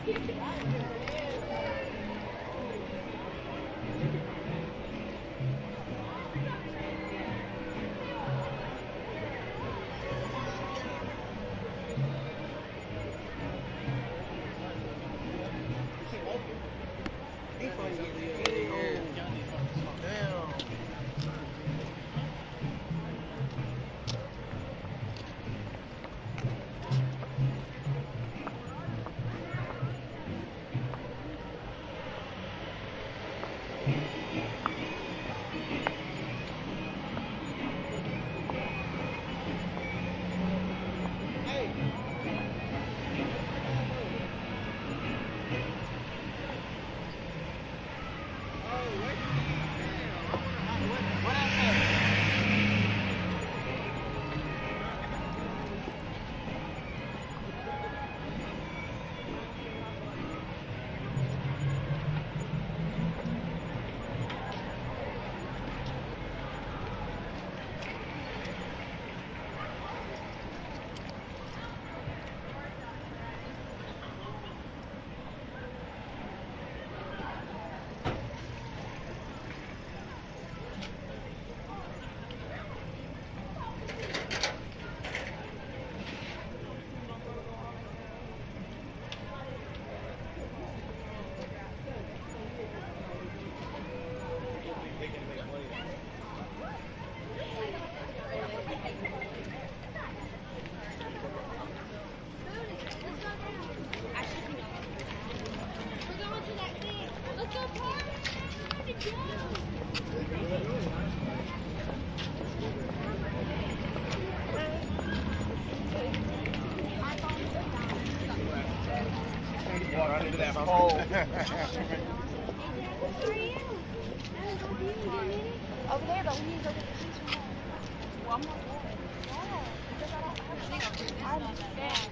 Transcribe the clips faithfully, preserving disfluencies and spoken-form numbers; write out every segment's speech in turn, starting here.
Over there, but we need to go get the keys from home. Well, I'm not going. Yeah, because I don't have a car. I understand.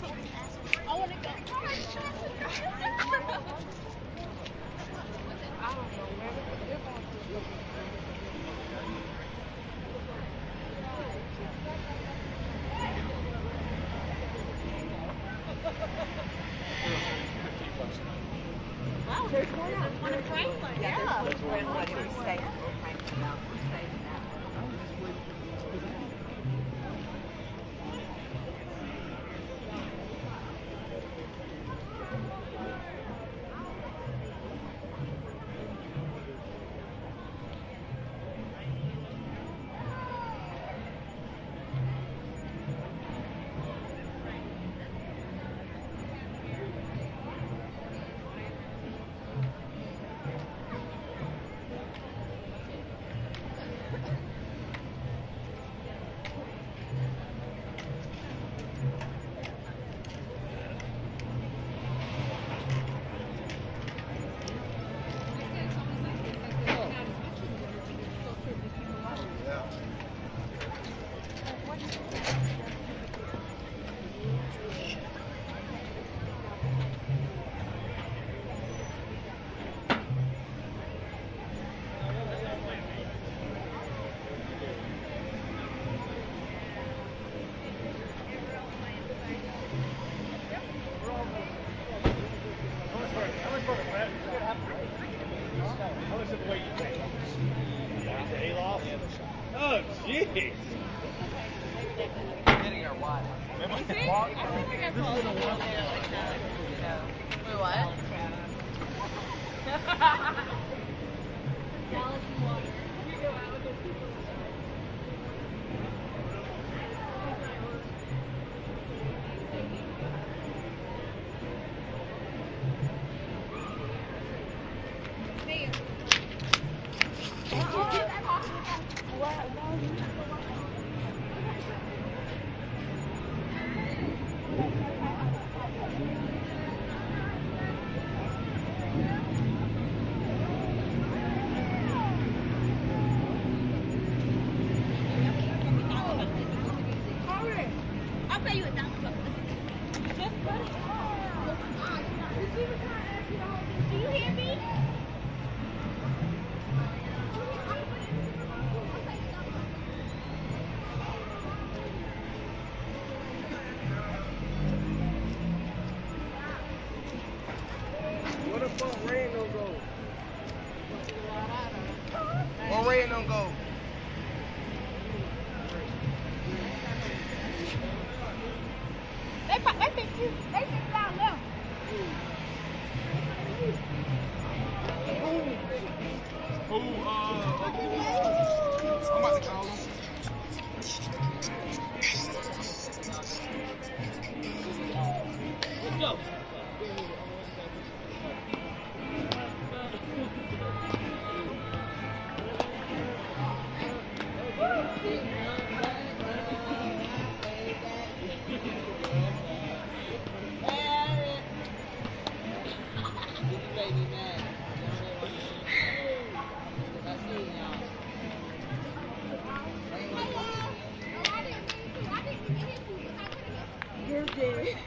I want to go. I don't know where we're going to. Wow, there's one on a Franklin. Yeah. There's Franklin. We stay. We stay. Oh, jeez. Getting our watch. I think I told you like that. Wait, what? Galaxy water. You go out with those people. Go. You're dead.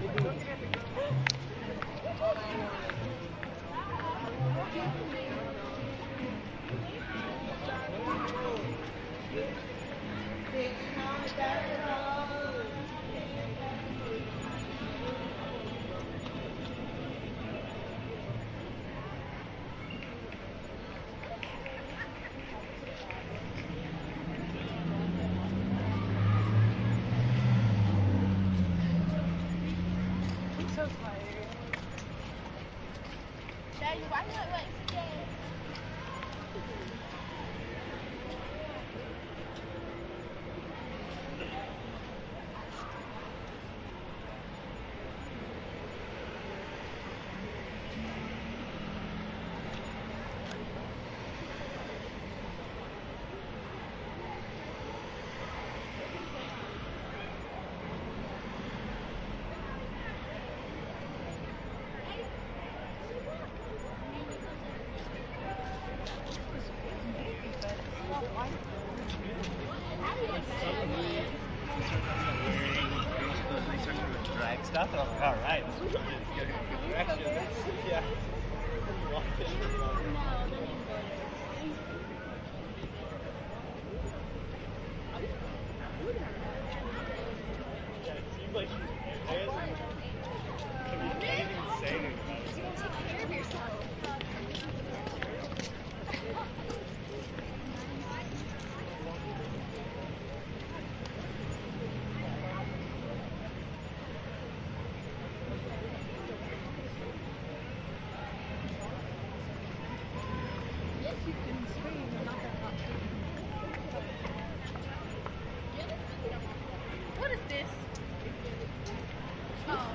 So tired. Daddy, why not wait today? Drag stuff. Oh, all right. This is good. Good direction. Yeah. Yeah, it seems like she's there. You can't even say anything about it. Take care of yourself. What is this? Oh.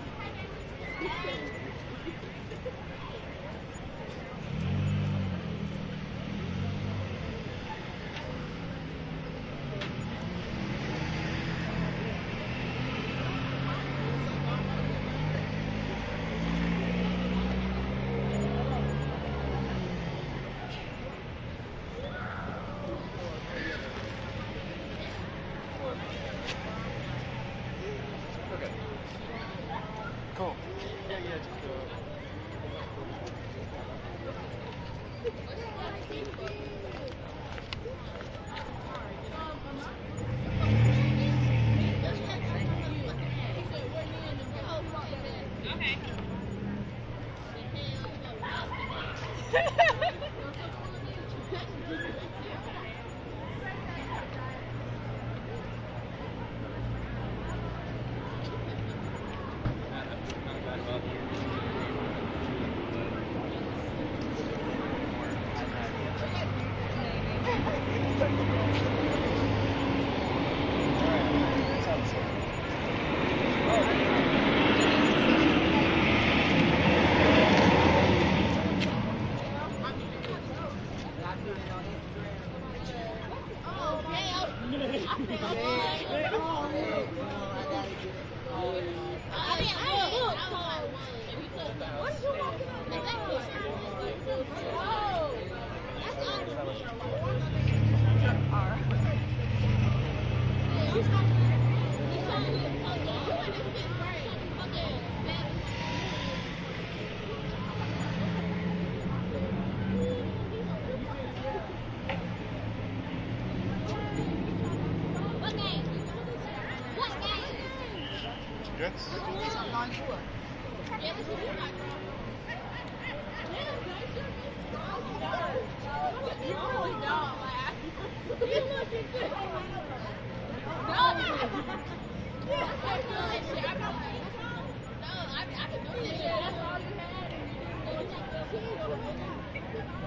Cool. Yeah, yeah, just go. Yes. I'm not sure. You really don't laugh. You look good. No, I can't do that shit. I'm not like, no, I, I can do this shit. That's all you had. And you